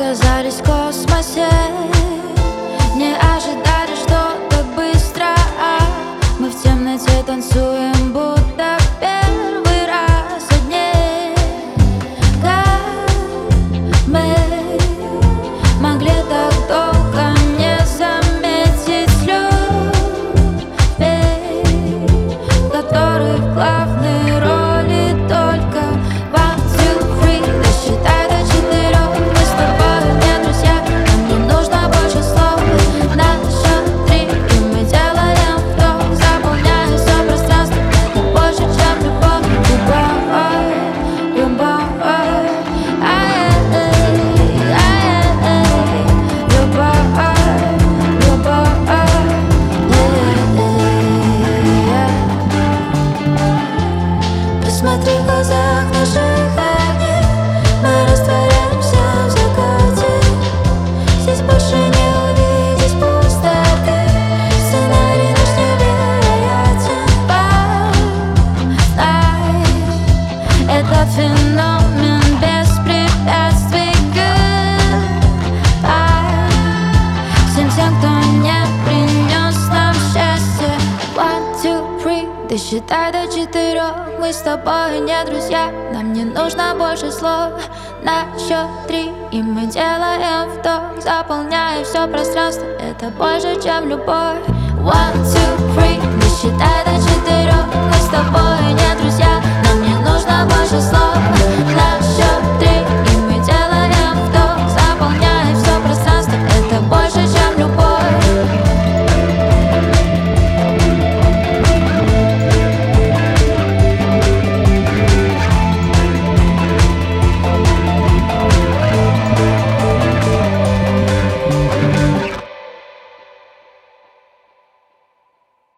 оказались в космосе. Не ожидали, что так быстро мы в темноте танцуем, будто первый раз одни. Как мы могли так долго не заметить любви, который в главной роли только one, two, three. Досчитай до 4, мы с тобой не друзья. Нам не нужно больше слов. На счет 3 и мы делаем вдох, заполняя все пространство. Это больше, чем любовь. Любовь, любовь, посмотри в глазах наших огней, мы растворяемся в закате. Здесь больше не увидеть пустоты, сценарий наш невероятен. Познай этот феномен без препятствий. Goodbye всем тем, кто не принес нам счастье. One, two, three. Досчитай до 4, мы с тобой не друзья. Нам не нужно больше слов. На счет 3 и мы делаем вдох, заполняя все пространство. Это больше, чем любовь. One, two, three. Досчитай до 4, мы с тобой не друзья. Нам не нужно больше слов.